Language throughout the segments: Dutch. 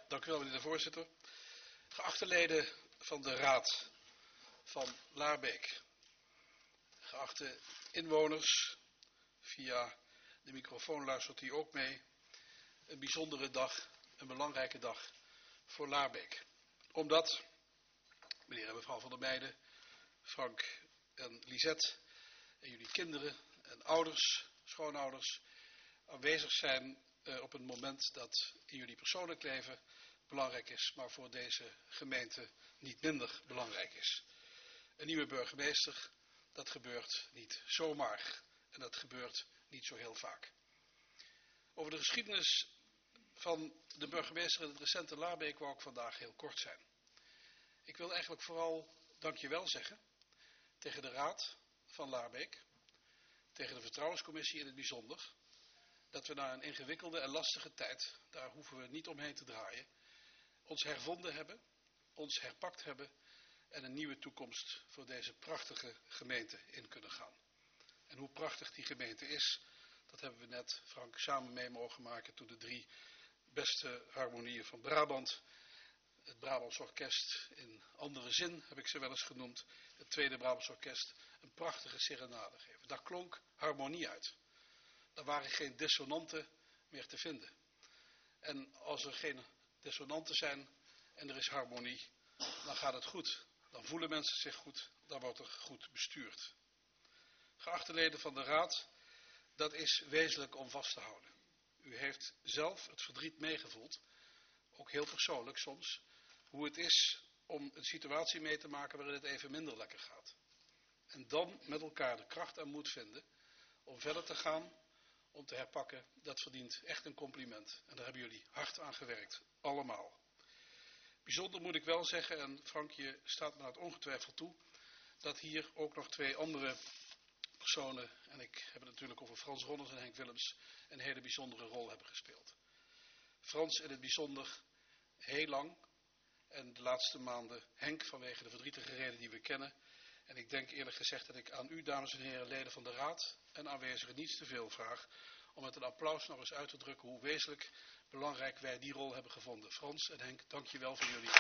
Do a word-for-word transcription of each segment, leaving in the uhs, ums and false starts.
Dank u wel, meneer de voorzitter. Geachte leden van de Raad van Laarbeek, geachte inwoners, via de microfoon luistert u ook mee. Een bijzondere dag, een belangrijke dag voor Laarbeek. Omdat meneer en mevrouw van der Meijden, Frank en Lisette en jullie kinderen en ouders, schoonouders aanwezig zijn uh, op een moment dat in jullie persoonlijk leven belangrijk is, maar voor deze gemeente niet minder belangrijk is. Een nieuwe burgemeester, dat gebeurt niet zomaar en dat gebeurt niet zo heel vaak. Over de geschiedenis van de burgemeester in het recente Laarbeek wou ik vandaag heel kort zijn. Ik wil eigenlijk vooral dankjewel zeggen tegen de Raad van Laarbeek, tegen de Vertrouwenscommissie in het bijzonder, dat we na een ingewikkelde en lastige tijd, daar hoeven we niet omheen te draaien, ons hervonden hebben, ons herpakt hebben en een nieuwe toekomst voor deze prachtige gemeente in kunnen gaan. En hoe prachtig die gemeente is, dat hebben we net, Frank, samen mee mogen maken toen de drie beste harmonieën van Brabant, het Brabants Orkest in andere zin heb ik ze wel eens genoemd, het tweede Brabants Orkest, een prachtige serenade geven. Daar klonk harmonie uit. Daar waren geen dissonanten meer te vinden. En als er geen dissonanten zijn en er is harmonie, dan gaat het goed. Dan voelen mensen zich goed, dan wordt er goed bestuurd. Geachte leden van de Raad, dat is wezenlijk om vast te houden. U heeft zelf het verdriet meegevoeld, ook heel persoonlijk soms, hoe het is om een situatie mee te maken waarin het even minder lekker gaat. En dan met elkaar de kracht en moed vinden om verder te gaan, om te herpakken, dat verdient echt een compliment. En daar hebben jullie hard aan gewerkt, allemaal. Bijzonder moet ik wel zeggen, en Frank, je staat me dat ongetwijfeld toe, dat hier ook nog twee andere personen, en ik heb het natuurlijk over Frans Ronners en Henk Willems, een hele bijzondere rol hebben gespeeld. Frans in het bijzonder heel lang en de laatste maanden Henk vanwege de verdrietige reden die we kennen. En ik denk eerlijk gezegd dat ik aan u, dames en heren, leden van de Raad en aanwezigen niets te veel vraag om met een applaus nog eens uit te drukken hoe wezenlijk belangrijk wij die rol hebben gevonden. Frans en Henk, dank je wel voor jullie.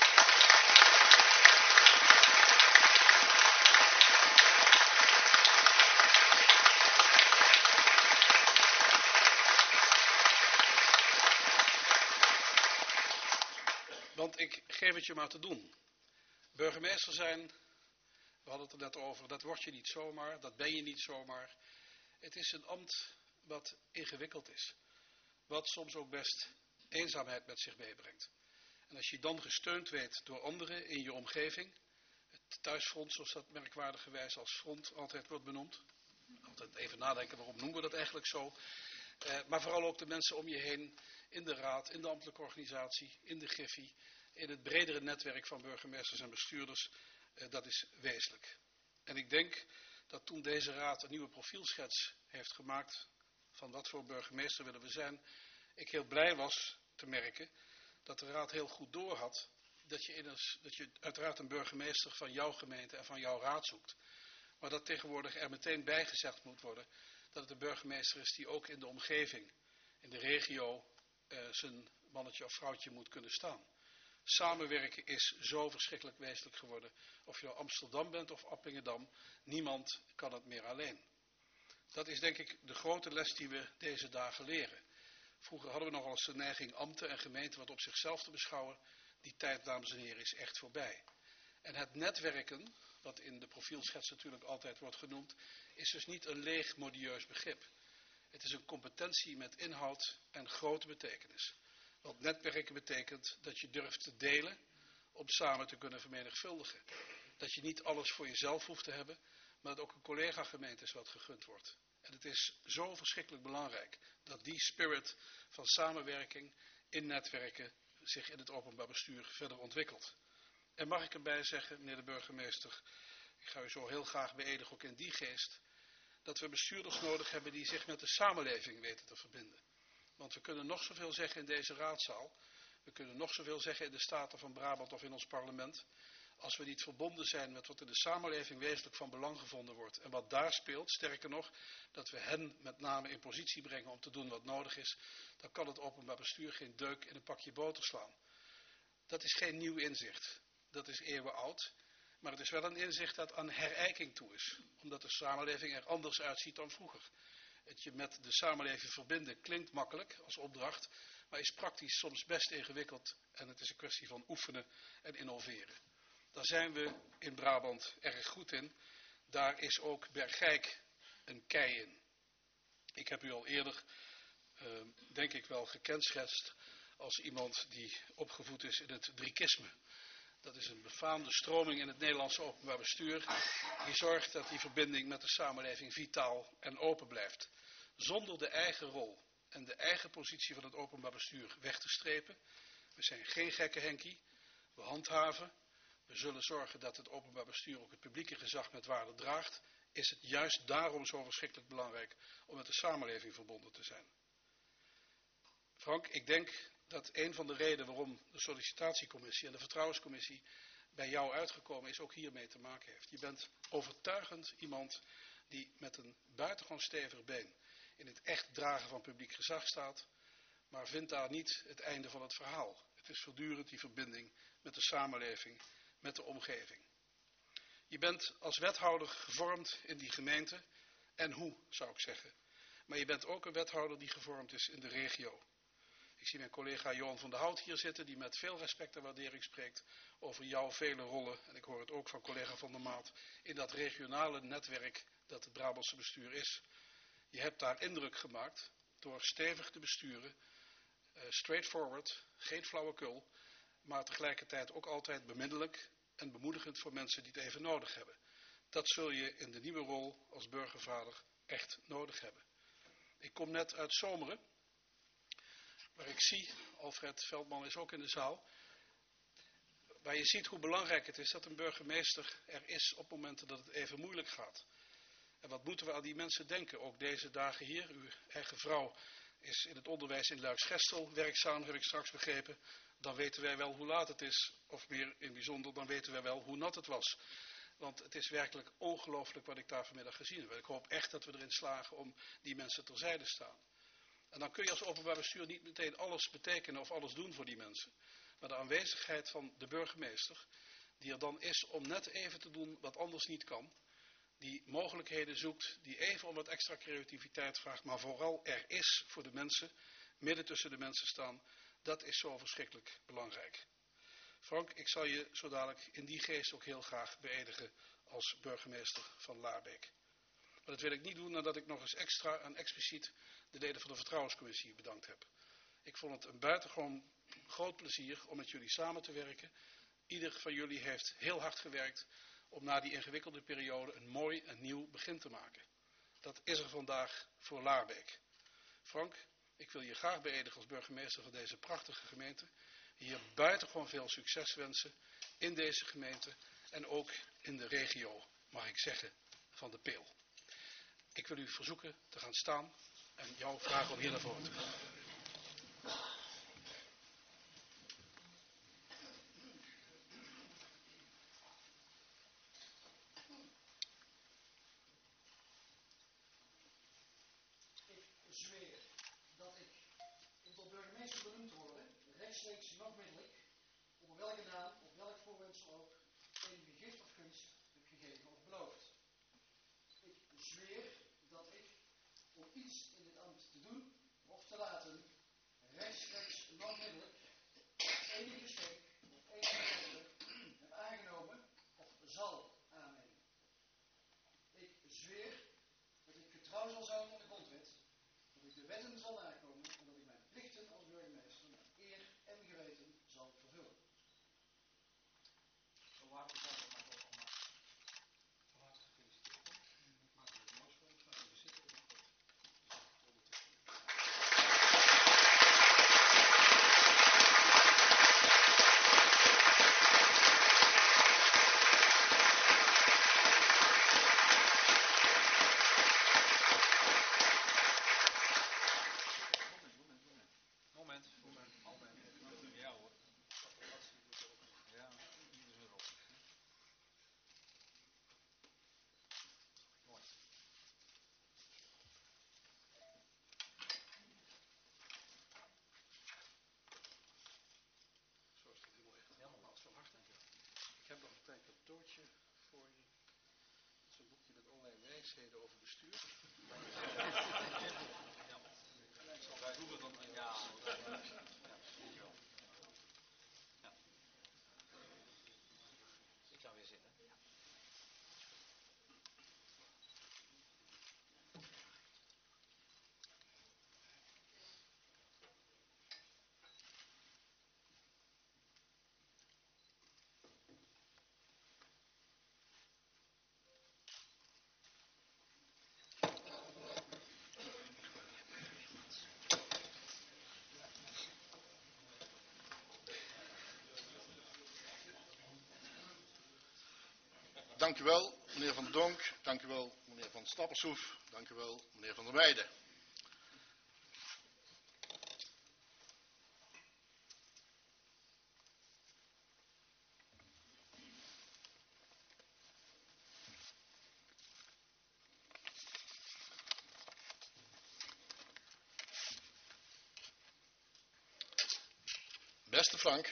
Want ik geef het je maar te doen. Burgemeester zijn, we hadden het er net over, dat word je niet zomaar, dat ben je niet zomaar. Het is een ambt wat ingewikkeld is. Wat soms ook best eenzaamheid met zich meebrengt. En als je dan gesteund weet door anderen in je omgeving, het thuisfront, zoals dat merkwaardigerwijs als front altijd wordt benoemd. Altijd even nadenken, waarom noemen we dat eigenlijk zo. Eh, maar vooral ook de mensen om je heen, in de raad, in de ambtelijke organisatie, in de Griffie, in het bredere netwerk van burgemeesters en bestuurders, eh, dat is wezenlijk. En ik denk dat toen deze raad een nieuwe profielschets heeft gemaakt van wat voor burgemeester willen we zijn, ik heel blij was te merken dat de raad heel goed doorhad dat je, in een, dat je uiteraard een burgemeester van jouw gemeente en van jouw raad zoekt. Maar dat tegenwoordig er meteen bijgezegd moet worden dat het een burgemeester is die ook in de omgeving, in de regio, uh, zijn mannetje of vrouwtje moet kunnen staan. Samenwerken is zo verschrikkelijk wezenlijk geworden. Of je nou Amsterdam bent of Appingedam, niemand kan het meer alleen. Dat is denk ik de grote les die we deze dagen leren. Vroeger hadden we nog wel eens de neiging ambten en gemeenten wat op zichzelf te beschouwen. Die tijd, dames en heren, is echt voorbij. En het netwerken, wat in de profielschets natuurlijk altijd wordt genoemd, is dus niet een leeg modieus begrip. Het is een competentie met inhoud en grote betekenis. Want netwerken betekent dat je durft te delen om samen te kunnen vermenigvuldigen. Dat je niet alles voor jezelf hoeft te hebben, maar dat ook een collega-gemeente is wat gegund wordt. En het is zo verschrikkelijk belangrijk dat die spirit van samenwerking in netwerken zich in het openbaar bestuur verder ontwikkelt. En mag ik erbij zeggen, meneer de burgemeester, ik ga u zo heel graag beëdigen ook in die geest, dat we bestuurders nodig hebben die zich met de samenleving weten te verbinden. Want we kunnen nog zoveel zeggen in deze raadzaal, we kunnen nog zoveel zeggen in de Staten van Brabant of in ons parlement. als we niet verbonden zijn met wat in de samenleving wezenlijk van belang gevonden wordt en wat daar speelt, sterker nog, dat we hen met name in positie brengen om te doen wat nodig is, dan kan het openbaar bestuur geen deuk in een pakje boter slaan. Dat is geen nieuw inzicht. Dat is eeuwen oud. Maar het is wel een inzicht dat aan herijking toe is. Omdat de samenleving er anders uitziet dan vroeger. Het je met de samenleving verbinden klinkt makkelijk als opdracht, maar is praktisch soms best ingewikkeld. En het is een kwestie van oefenen en innoveren. Daar zijn we in Brabant erg goed in. Daar is ook Bergijk een kei in. Ik heb u al eerder, uh, denk ik wel, gekenschetst als iemand die opgevoed is in het driekisme. Dat is een befaamde stroming in het Nederlandse openbaar bestuur die zorgt dat die verbinding met de samenleving vitaal en open blijft. Zonder de eigen rol en de eigen positie van het openbaar bestuur weg te strepen. We zijn geen gekke Henkie, we handhaven. We zullen zorgen dat het openbaar bestuur ook het publieke gezag met waarde draagt. Is het juist daarom zo verschrikkelijk belangrijk om met de samenleving verbonden te zijn. Frank, ik denk dat een van de redenen waarom de sollicitatiecommissie en de vertrouwenscommissie bij jou uitgekomen is, ook hiermee te maken heeft. Je bent overtuigend iemand die met een buitengewoon stevig been in het echt dragen van publiek gezag staat, maar vindt daar niet het einde van het verhaal. Het is voortdurend die verbinding met de samenleving, met de omgeving. Je bent als wethouder gevormd in die gemeente, en hoe, zou ik zeggen. Maar je bent ook een wethouder die gevormd is in de regio. Ik zie mijn collega Johan van der Hout hier zitten, die met veel respect en waardering spreekt over jouw vele rollen. En ik hoor het ook van collega Van der Maat in dat regionale netwerk dat het Brabantse bestuur is. Je hebt daar indruk gemaakt door stevig te besturen, uh, straightforward, geen flauwekul, maar tegelijkertijd ook altijd beminnelijk en bemoedigend voor mensen die het even nodig hebben. Dat zul je in de nieuwe rol als burgervader echt nodig hebben. Ik kom net uit Zomeren, waar ik zie, Alfred Veldman is ook in de zaal, waar je ziet hoe belangrijk het is dat een burgemeester er is op momenten dat het even moeilijk gaat. En wat moeten we aan die mensen denken, ook deze dagen hier. Uw eigen vrouw is in het onderwijs in Luiksgestel werkzaam, heb ik straks begrepen. Dan weten wij wel hoe laat het is, of meer in bijzonder, dan weten wij wel hoe nat het was. Want het is werkelijk ongelooflijk wat ik daar vanmiddag gezien heb. Ik hoop echt dat we erin slagen om die mensen terzijde te staan. En dan kun je als openbaar bestuur niet meteen alles betekenen of alles doen voor die mensen. Maar de aanwezigheid van de burgemeester, die er dan is om net even te doen wat anders niet kan, die mogelijkheden zoekt, die even om wat extra creativiteit vraagt, maar vooral er is voor de mensen, midden tussen de mensen staan, dat is zo verschrikkelijk belangrijk. Frank, ik zal je zo dadelijk in die geest ook heel graag beëdigen als burgemeester van Laarbeek. Maar dat wil ik niet doen nadat ik nog eens extra en expliciet de leden van de vertrouwenscommissie bedankt heb. Ik vond het een buitengewoon groot plezier om met jullie samen te werken. Ieder van jullie heeft heel hard gewerkt om na die ingewikkelde periode een mooi en nieuw begin te maken. Dat is er vandaag voor Laarbeek. Frank, ik wil je graag beëdigen als burgemeester van deze prachtige gemeente. Hier buitengewoon veel succes wensen in deze gemeente en ook in de regio, mag ik zeggen, van de Peel. Ik wil u verzoeken te gaan staan en jou vragen om hier naar voren te gaan. Ik zweer dat ik, om tot burgemeester benoemd te worden, rechtstreeks en onmiddellijk, onder welke naam, op welk voorwendsel ook, enige gift of gunst heb gegeven of beloofd. Ik zweer dat ik, om iets in dit ambt te doen of te laten, rechtstreeks en onmiddellijk, enige geschenk of enige belofte heb aangenomen of zal aannemen. Ik zweer dat ik getrouw zal zijn aan de grondwet, dat ik de wetten zal nakomen en dat ik mijn plichten als burgemeester met eer en geweten zal vervullen. Zo laat ik het maar ook allemaal. Van harte gefeliciteerd. Ik maak er een mooi van. Ik ga even zitten. wijsheden over bestuur. Wij vroegen dan een ja. Ja. Ik ga weer zitten. Dank u wel, meneer Van Donk. Dank u wel, meneer Van Stappershoef. Dank u wel, meneer Van der Weijden. Beste Frank,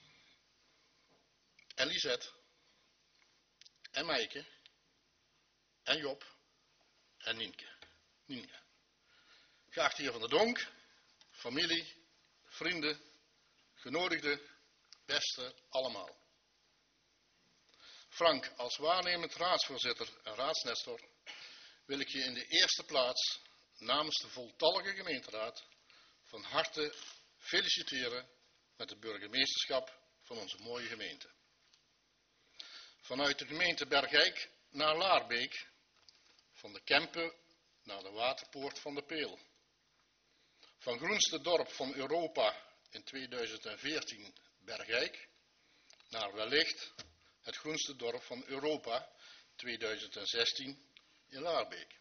en Lisette, en Mijke, en Job, en Nienke. Nienke. Geachte heer Van der Donk, familie, vrienden, genodigden, beste allemaal. Frank, als waarnemend raadsvoorzitter en raadsnestor wil ik je in de eerste plaats namens de voltallige gemeenteraad van harte feliciteren met het burgemeesterschap van onze mooie gemeente. Vanuit de gemeente Bergijk naar Laarbeek, van de Kempen naar de waterpoort van de Peel. Van groenste dorp van Europa in tweeduizend veertien Bergijk naar wellicht het groenste dorp van Europa tweeduizend zestien in Laarbeek.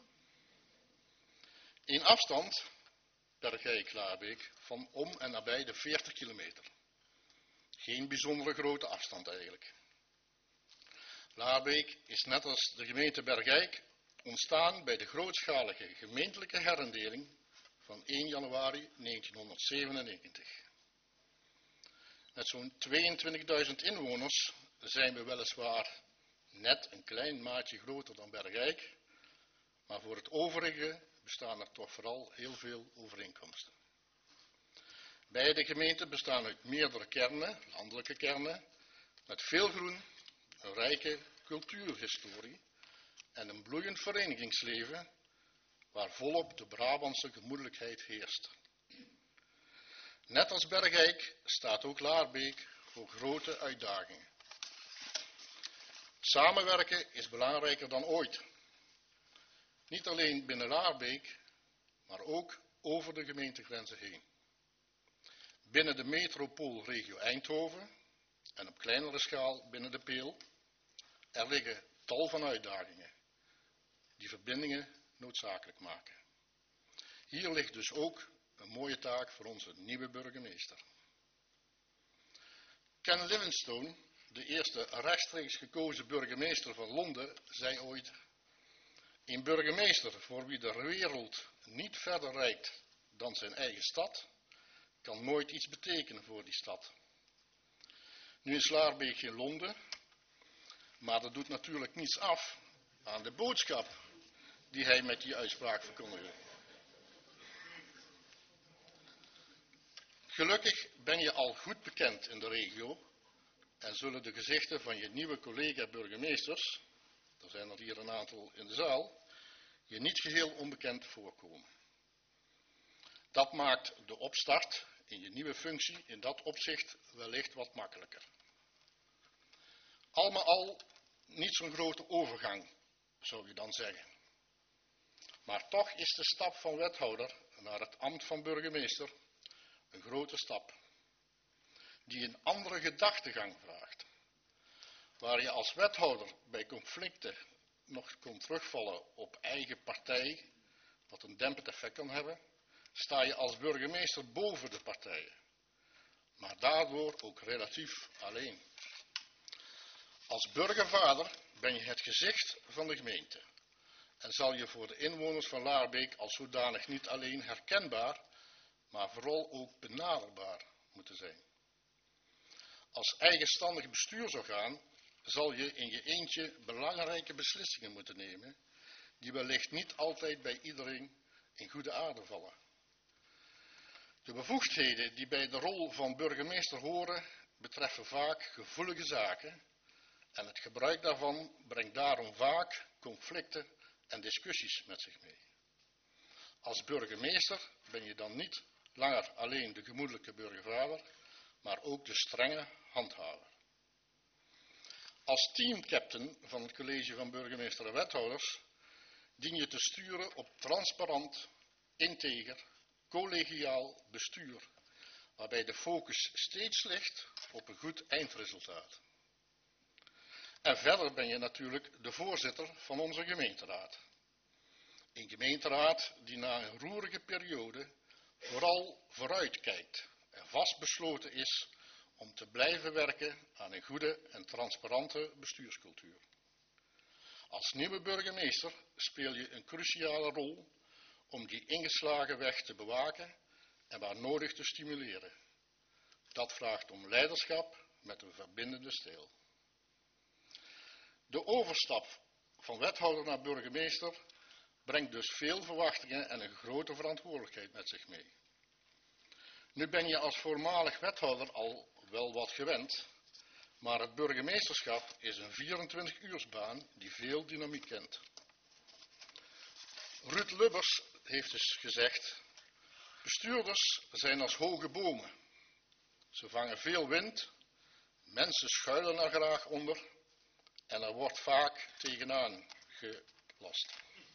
In afstand Bergijk-Laarbeek van om en nabij de veertig kilometer. Geen bijzondere grote afstand eigenlijk. Laarbeek is net als de gemeente Bergijk ontstaan bij de grootschalige gemeentelijke herindeling van één januari negentienhonderdzevenennegentig. Met zo'n tweeëntwintigduizend inwoners zijn we weliswaar net een klein maatje groter dan Bergijk, maar voor het overige bestaan er toch vooral heel veel overeenkomsten. Beide gemeenten bestaan uit meerdere kernen, landelijke kernen, met veel groen, een rijke cultuurhistorie en een bloeiend verenigingsleven waar volop de Brabantse gemoedelijkheid heerst. Net als Bergijk staat ook Laarbeek voor grote uitdagingen. Samenwerken is belangrijker dan ooit. Niet alleen binnen Laarbeek, maar ook over de gemeentegrenzen heen. Binnen de metropoolregio Eindhoven en op kleinere schaal binnen de Peel, er liggen tal van uitdagingen die verbindingen noodzakelijk maken. Hier ligt dus ook een mooie taak voor onze nieuwe burgemeester. Ken Livingstone, de eerste rechtstreeks gekozen burgemeester van Londen, zei ooit: een burgemeester voor wie de wereld niet verder reikt dan zijn eigen stad, kan nooit iets betekenen voor die stad. Nu is Laarbeek geen Londen, maar dat doet natuurlijk niets af aan de boodschap die hij met die uitspraak verkondigde. Gelukkig ben je al goed bekend in de regio en zullen de gezichten van je nieuwe collega-burgemeesters, er zijn er hier een aantal in de zaal, je niet geheel onbekend voorkomen. Dat maakt de opstart in je nieuwe functie in dat opzicht wellicht wat makkelijker. Al met al niet zo'n grote overgang, zou je dan zeggen. Maar toch is de stap van wethouder naar het ambt van burgemeester een grote stap, die een andere gedachtegang vraagt. Waar je als wethouder bij conflicten nog kon terugvallen op eigen partij, wat een dempend effect kan hebben, sta je als burgemeester boven de partijen, maar daardoor ook relatief alleen. Als burgervader ben je het gezicht van de gemeente en zal je voor de inwoners van Laarbeek als zodanig niet alleen herkenbaar, maar vooral ook benaderbaar moeten zijn. Als eigenstandig bestuursorgaan zal je in je eentje belangrijke beslissingen moeten nemen die wellicht niet altijd bij iedereen in goede aarde vallen. De bevoegdheden die bij de rol van burgemeester horen, betreffen vaak gevoelige zaken en het gebruik daarvan brengt daarom vaak conflicten en discussies met zich mee. Als burgemeester ben je dan niet langer alleen de gemoedelijke burgervader, maar ook de strenge handhaver. Als teamcaptain van het college van burgemeester en wethouders dien je te sturen op transparant, integer, collegiaal bestuur, waarbij de focus steeds ligt op een goed eindresultaat. En verder ben je natuurlijk de voorzitter van onze gemeenteraad. Een gemeenteraad die na een roerige periode vooral vooruitkijkt en vastbesloten is om te blijven werken aan een goede en transparante bestuurscultuur. Als nieuwe burgemeester speel je een cruciale rol om die ingeslagen weg te bewaken en waar nodig te stimuleren. Dat vraagt om leiderschap met een verbindende stijl. De overstap van wethouder naar burgemeester brengt dus veel verwachtingen en een grote verantwoordelijkheid met zich mee. Nu ben je als voormalig wethouder al wel wat gewend, maar het burgemeesterschap is een vierentwintig-uursbaan die veel dynamiek kent. Ruud Lubbers heeft dus gezegd, bestuurders zijn als hoge bomen. Ze vangen veel wind, mensen schuilen er graag onder en er wordt vaak tegenaan gelast.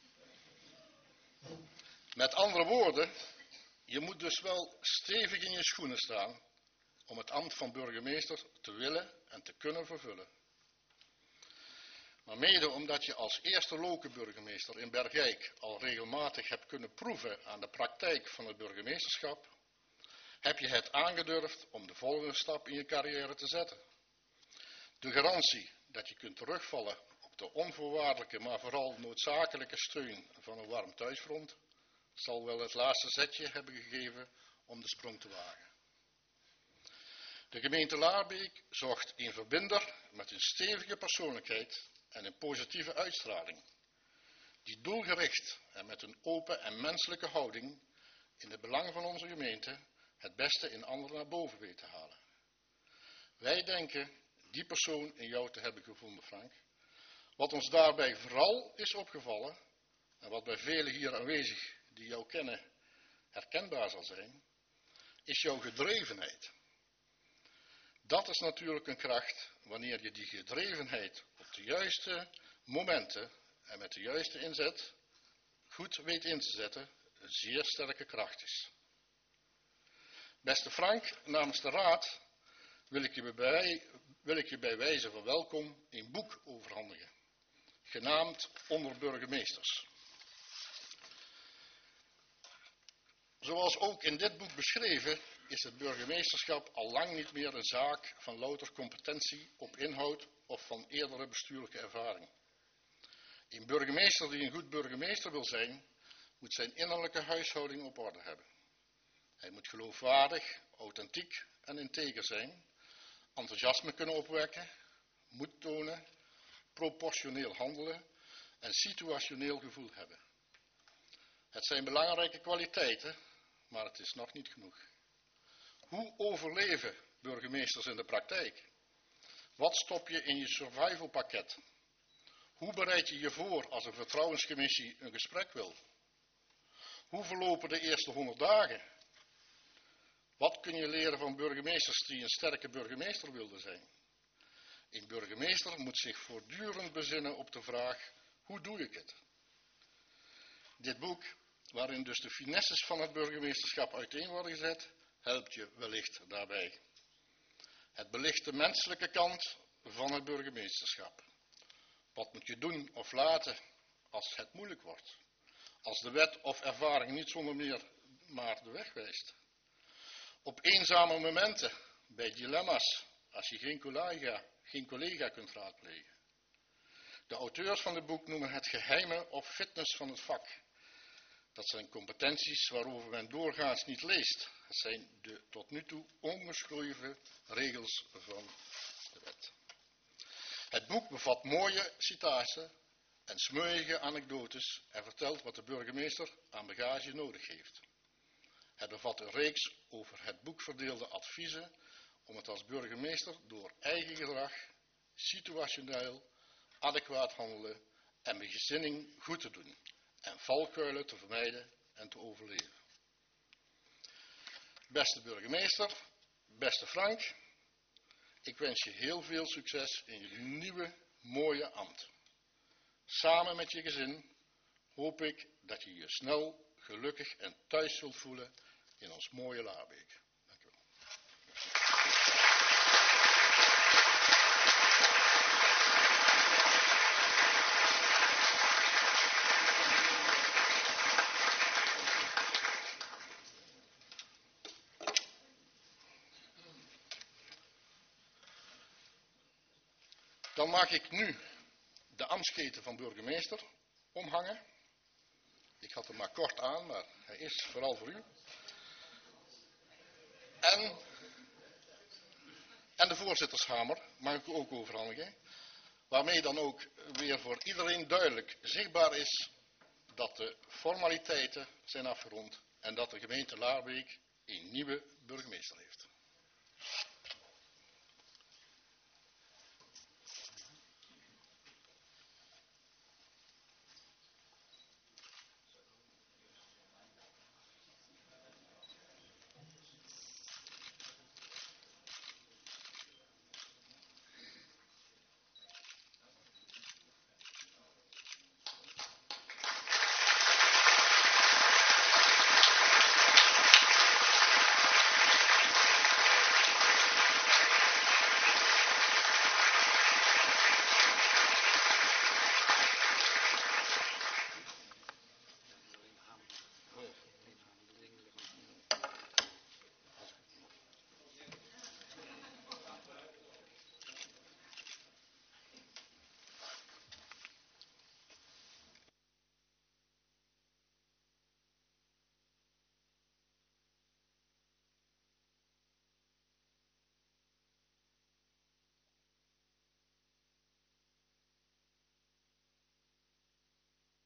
Met andere woorden, je moet dus wel stevig in je schoenen staan om het ambt van burgemeester te willen en te kunnen vervullen. Maar mede omdat je als eerste lokale burgemeester in Bergijk al regelmatig hebt kunnen proeven aan de praktijk van het burgemeesterschap, heb je het aangedurfd om de volgende stap in je carrière te zetten. De garantie dat je kunt terugvallen op de onvoorwaardelijke, maar vooral noodzakelijke steun van een warm thuisfront, zal wel het laatste zetje hebben gegeven om de sprong te wagen. De gemeente Laarbeek zocht een verbinder met een stevige persoonlijkheid en een positieve uitstraling, die doelgericht en met een open en menselijke houding in het belang van onze gemeente het beste in anderen naar boven weet te halen. Wij denken die persoon in jou te hebben gevonden, Frank. Wat ons daarbij vooral is opgevallen, en wat bij velen hier aanwezig die jou kennen herkenbaar zal zijn, is jouw gedrevenheid. Dat is natuurlijk een kracht wanneer je die gedrevenheid op de juiste momenten en met de juiste inzet goed weet in te zetten, een zeer sterke kracht is. Beste Frank, namens de Raad wil ik je bij, wil ik je bij wijze van welkom een boek overhandigen, genaamd Onder Burgemeesters. Zoals ook in dit boek beschreven, is het burgemeesterschap al lang niet meer een zaak van louter competentie op inhoud of van eerdere bestuurlijke ervaring. Een burgemeester die een goed burgemeester wil zijn, moet zijn innerlijke huishouding op orde hebben. Hij moet geloofwaardig, authentiek en integer zijn, enthousiasme kunnen opwekken, moed tonen, proportioneel handelen en situationeel gevoel hebben. Het zijn belangrijke kwaliteiten, maar het is nog niet genoeg. Hoe overleven burgemeesters in de praktijk? Wat stop je in je survival pakket? Hoe bereid je je voor als een vertrouwenscommissie een gesprek wil? Hoe verlopen de eerste honderd dagen? Wat kun je leren van burgemeesters die een sterke burgemeester wilden zijn? Een burgemeester moet zich voortdurend bezinnen op de vraag, hoe doe ik het? Dit boek, waarin dus de finesses van het burgemeesterschap uiteen worden gezet, helpt je wellicht daarbij. Het belicht de menselijke kant van het burgemeesterschap. Wat moet je doen of laten als het moeilijk wordt? Als de wet of ervaring niet zonder meer maar de weg wijst? Op eenzame momenten, bij dilemma's, als je geen collega, geen collega kunt raadplegen. De auteurs van het boek noemen het geheime of fitness van het vak. Dat zijn competenties waarover men doorgaans niet leest. Het zijn de tot nu toe ongeschreven regels van de wet. Het boek bevat mooie citaten en smeuïge anekdotes en vertelt wat de burgemeester aan bagage nodig heeft. Het bevat een reeks over het boek verdeelde adviezen om het als burgemeester door eigen gedrag, situationeel, adequaat handelen en bezinning goed te doen en valkuilen te vermijden en te overleven. Beste burgemeester, beste Frank, ik wens je heel veel succes in je nieuwe mooie ambt. Samen met je gezin hoop ik dat je je snel, gelukkig en thuis zult voelen in ons mooie Laarbeek. Dank u wel. Dan maak ik nu de ambtsketen van burgemeester omhangen. Ik had hem maar kort aan, maar hij is vooral voor u. En, en de voorzittershamer mag ik ook overhandigen. Waarmee dan ook weer voor iedereen duidelijk zichtbaar is dat de formaliteiten zijn afgerond en dat de gemeente Laarbeek een nieuwe burgemeester heeft.